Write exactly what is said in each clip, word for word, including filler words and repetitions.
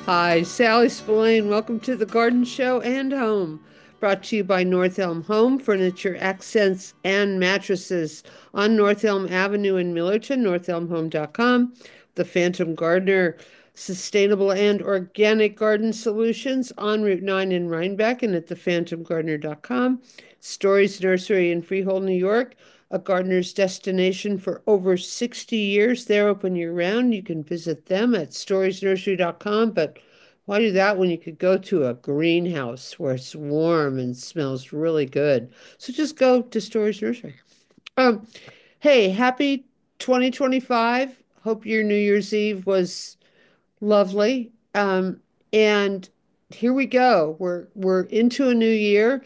Hi, Sally Spillane. Welcome to the Garden Show and Home. Brought to you by North Elm Home Furniture, Accents, and Mattresses on North Elm Avenue in Millerton, north elm home dot com. The Phantom Gardener, sustainable and organic garden solutions on Route nine in Rhinebeck and at the phantom gardener dot com. Stories Nursery in Freehold, New York, a gardener's destination for over sixty years. They're open year round. You can visit them at stories nursery dot com, but why do that when you could go to a greenhouse where it's warm and smells really good? So just go to Stories Nursery. Um, hey, happy twenty twenty-five. Hope your New Year's Eve was lovely. Um, and here we go. We're we're into a new year.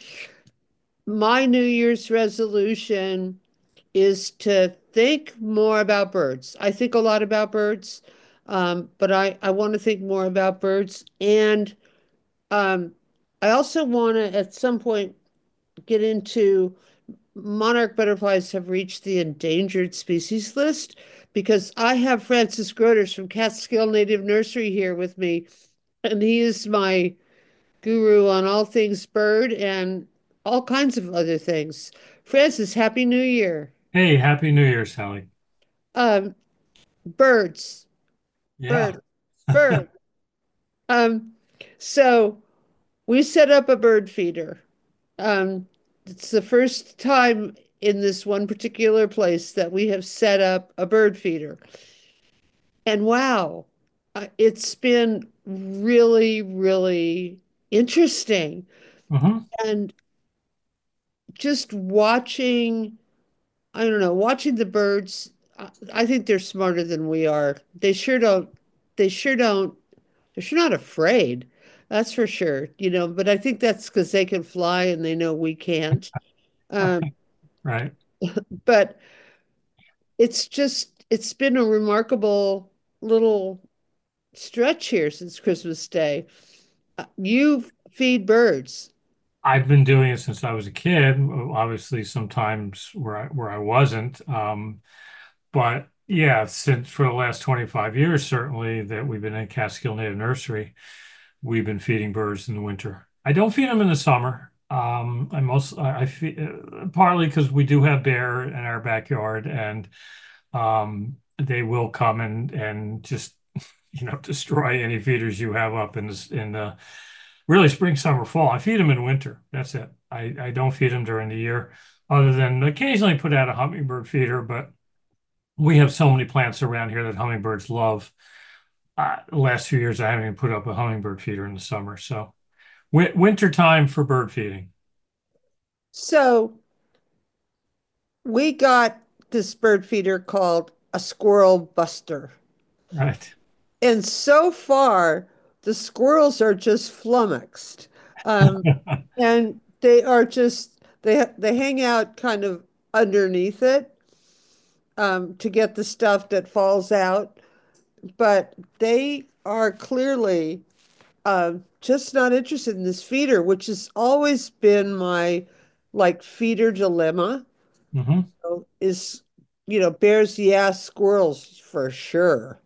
My New Year's resolution is to think more about birds. I think a lot about birds, um, but I, I want to think more about birds. And um, I also want to, at some point, get into monarch butterflies have reached the endangered species list because I have Francis Groders from Catskill Native Nursery here with me, and he is my guru on all things bird and all kinds of other things. Francis, Happy New Year. Hey, Happy New Year, Sally. Um, birds, Yeah. bird, bird. Um, so we set up a bird feeder. Um, it's the first time in this one particular place that we have set up a bird feeder. And wow, uh, it's been really, really interesting. hmm And just watching, I don't know, watching the birds, I, I think they're smarter than we are. They sure don't, they sure don't, they're sure not afraid. That's for sure, you know, but I think that's because they can fly and they know we can't. Um, Right. but it's just, it's been a remarkable little stretch here since Christmas Day. Uh, You feed birds. I've been doing it since I was a kid. Obviously, sometimes where I where I wasn't. Um, but yeah, since for the last twenty-five years, certainly that we've been in Catskill Native Nursery, we've been feeding birds in the winter. I don't feed them in the summer. Um, I most I, I feed uh, partly because we do have bear in our backyard, and um, they will come and and just you know destroy any feeders you have up in the in the really spring, summer, fall. I feed them in winter. That's it. I I don't feed them during the year, other than occasionally put out a hummingbird feeder. But we have so many plants around here that hummingbirds love. Uh, the last few years, I haven't even put up a hummingbird feeder in the summer. So wi winter time for bird feeding. So we got this bird feeder called a squirrel buster. Right. And so far, the squirrels are just flummoxed. Um, and they are just, they, they hang out kind of underneath it um, to get the stuff that falls out. But they are clearly um, just not interested in this feeder, which has always been my like feeder dilemma. hmm So is, you know, bears, yes, squirrels for sure.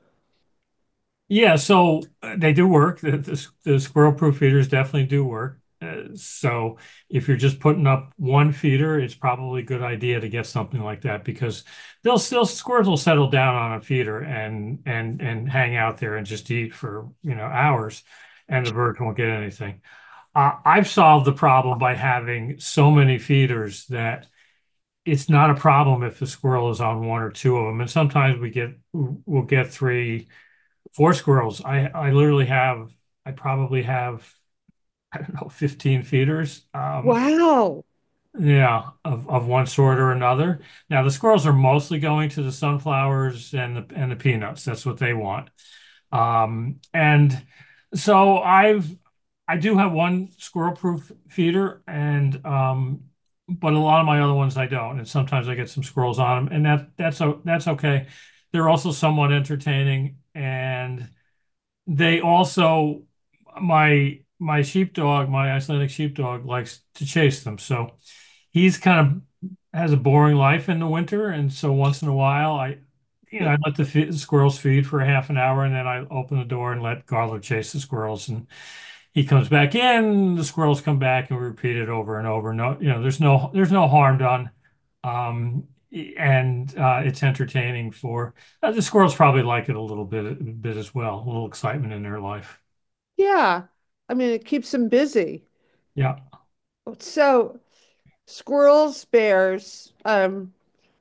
Yeah, so uh, they do work. The, the, the squirrel-proof feeders definitely do work. Uh, so if you're just putting up one feeder, it's probably a good idea to get something like that because they'll still squirrels will settle down on a feeder and and and hang out there and just eat for you know hours, and the birds won't get anything. Uh, I've solved the problem by having so many feeders that it's not a problem if the squirrel is on one or two of them, and sometimes we get we'll get three four squirrels. I I literally have I probably have I don't know fifteen feeders. Um, Wow. yeah, of of one sort or another. Now the squirrels are mostly going to the sunflowers and the and the peanuts. That's what they want. Um, and so I've I do have one squirrel-proof feeder, and um, but a lot of my other ones I don't. And sometimes I get some squirrels on them, and that that's o that's okay. They're also somewhat entertaining, and they also my my sheepdog, my Icelandic sheepdog, likes to chase them. So he's kind of has a boring life in the winter, and so once in a while, I you know, I let the, fe the squirrels feed for a half an hour, and then I open the door and let Garland chase the squirrels. And he comes back in, the squirrels come back, and we repeat it over and over. No, you know, there's no there's no harm done. Um, and uh, it's entertaining for uh, the squirrels probably like it a little bit bit as well, a little excitement in their life. Yeah. I mean, it keeps them busy. Yeah. So squirrels, bears, um,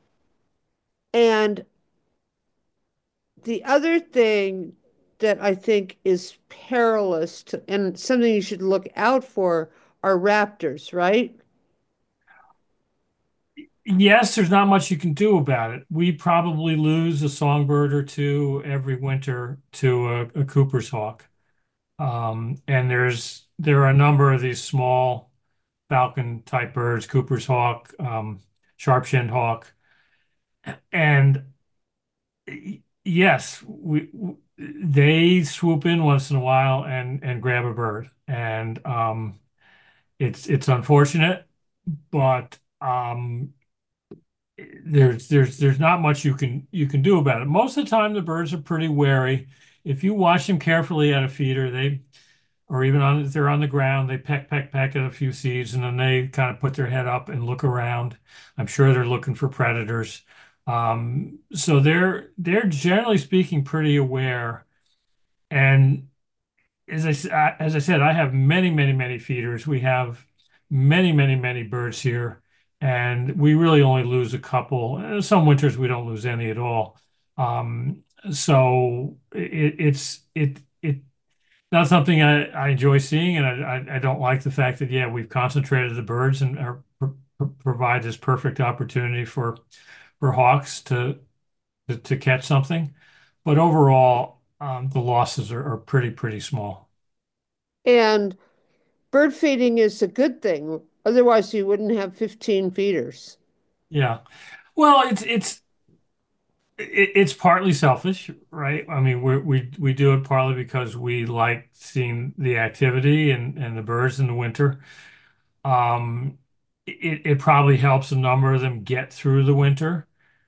and the other thing that I think is perilous to, and something you should look out for are raptors, right? Yes, there's not much you can do about it. We probably lose a songbird or two every winter to a, a Cooper's hawk. Um, and there's there are a number of these small falcon type birds, Cooper's hawk, um, sharp-shinned hawk, and yes, we they swoop in once in a while and and grab a bird, and um, it's it's unfortunate, but um, there's there's there's not much you can you can do about it. Most of the time, the birds are pretty wary. If you watch them carefully at a feeder, they or even on if they're on the ground, they peck peck peck at a few seeds, and then they kind of put their head up and look around. I'm sure they're looking for predators. Um, so they're they're generally speaking pretty aware. And as I s- I- as I said, I have many many many feeders. We have many many many birds here, and we really only lose a couple. Uh, Some winters we don't lose any at all. Um, so it, it's it it not something I, I enjoy seeing, and I, I I don't like the fact that yeah we've concentrated the birds and are, pro provide this perfect opportunity for for hawks to to, to catch something, but overall um, the losses are, are pretty pretty small. And bird feeding is a good thing. Otherwise, you wouldn't have fifteen feeders. Yeah, well it's it's it, it's partly selfish, right? I mean we we we do it partly because we like seeing the activity and and the birds in the winter. Um, it, it probably helps a number of them get through the winter.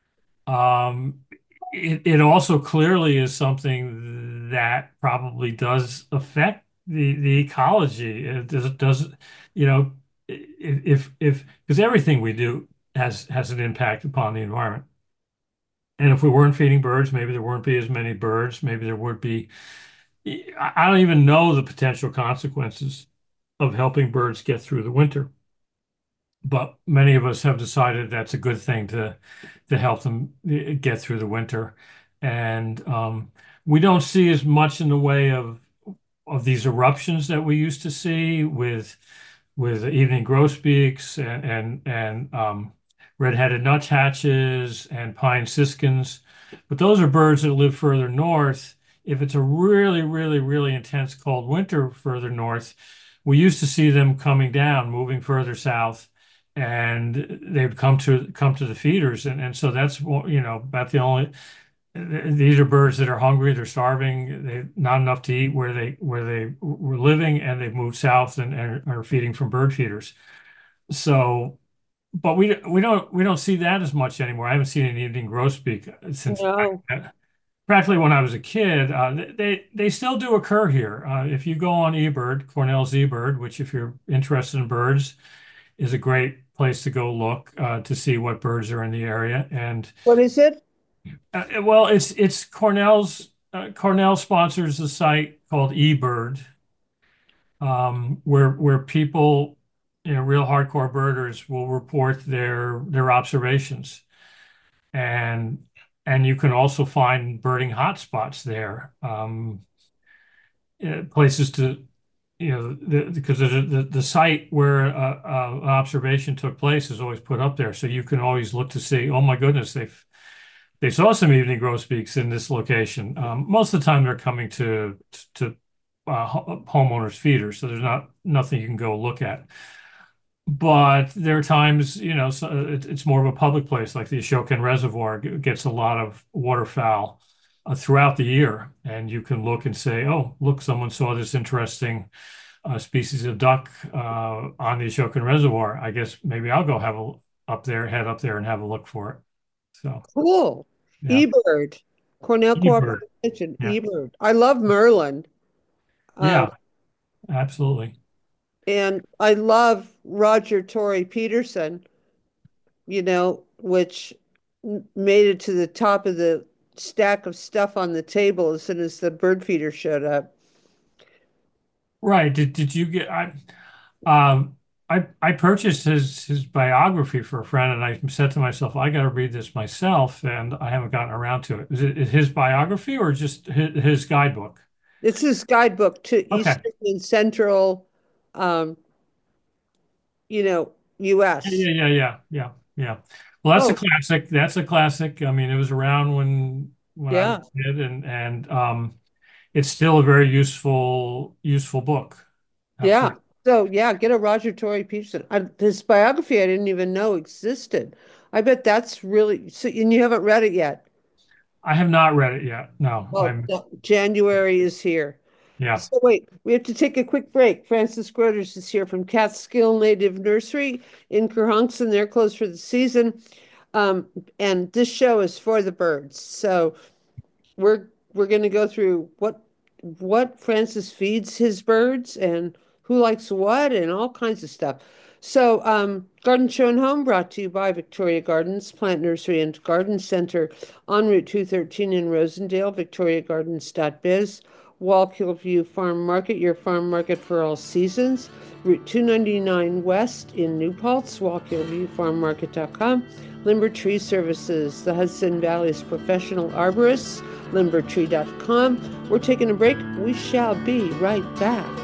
Um, it, it also clearly is something that probably does affect the, the ecology. It does, it does, you know, if, if, because everything we do has, has an impact upon the environment. And if we weren't feeding birds, maybe there wouldn't be as many birds. Maybe there would be, I I don't even know the potential consequences of helping birds get through the winter. But many of us have decided that's a good thing to to help them eh, get through the winter. And um, we don't see as much in the way of of these eruptions that we used to see with with evening grosbeaks and and and um, red-headed nuthatches and pine siskins. But those are birds that live further north. If it's a really, really, really intense cold winter further north, we used to see them coming down, moving further south, and they would come to come to the feeders, and and so that's you know about the only these are birds that are hungry, they're starving, they not enough to eat where they where they were living, and they've moved south and, and are feeding from bird feeders. So, but we we don't we don't see that as much anymore. I haven't seen an evening grosbeak since No. practically when I was a kid. Uh, they they still do occur here. Uh, if you go on eBird, Cornell's eBird, which if you're interested in birds, is a great place to go look uh, to see what birds are in the area. And What is it? uh, well, it's it's Cornell's uh, Cornell sponsors a site called eBird, um, where where people, you know, real hardcore birders will report their their observations, and and you can also find birding hotspots there, um, uh, places to you know the, because the, the the site where uh, uh, an observation took place is always put up there, so you can always look to see. Oh my goodness, they've they saw some evening grosbeaks in this location. Um, most of the time, they're coming to to uh, homeowners' feeders, so there's not nothing you can go look at. But there are times, you know, so it, it's more of a public place, like the Ashokan Reservoir gets a lot of waterfowl uh, throughout the year, and you can look and say, "Oh, look, someone saw this interesting uh, species of duck uh, on the Ashokan Reservoir. I guess maybe I'll go have a up there, head up there, and have a look for it." So. Cool. yeah. eBird, Cornell eBird. Cooperative Kitchen, Yeah. eBird. I love Merlin. Um, Yeah, absolutely. and I love Roger Tory Peterson, you know, which m- made it to the top of the stack of stuff on the table as soon as the bird feeder showed up. Right. Did did you get I um I I purchased his his biography for a friend, and I said to myself, I got to read this myself, and I haven't gotten around to it. Is it his biography or just his, his guidebook? It's his guidebook to Okay. Eastern and Central, um, you know, Yeah, U S. yeah, yeah, yeah, yeah, yeah. Well, that's a Oh, classic. That's a classic. I mean, it was around when when I was yeah, a kid, and and um, it's still a very useful useful book. yeah. Absolutely. So, yeah, get a Roger Tory Peterson. I, his biography, I didn't even know existed. I bet that's really, so, and you haven't read it yet. I have not read it yet. No, Well, I'm Ja- January is here. yeah. So wait, we have to take a quick break. Francis Groders is here from Catskill Native Nursery in Kerhonkson. They're closed for the season. Um, and this show is for the birds. So we're we're going to go through what what Francis feeds his birds and who likes what and all kinds of stuff. So, um, Garden Show and Home brought to you by Victoria Gardens, Plant Nursery and Garden Center on Route two thirteen in Rosendale, victoria gardens dot biz. Wallkill View Farm Market, your farm market for all seasons. Route two ninety-nine West in New Paltz, wallkill view farm market dot com. Limber Tree Services, the Hudson Valley's professional arborists, limber tree dot com. We're taking a break. We shall be right back.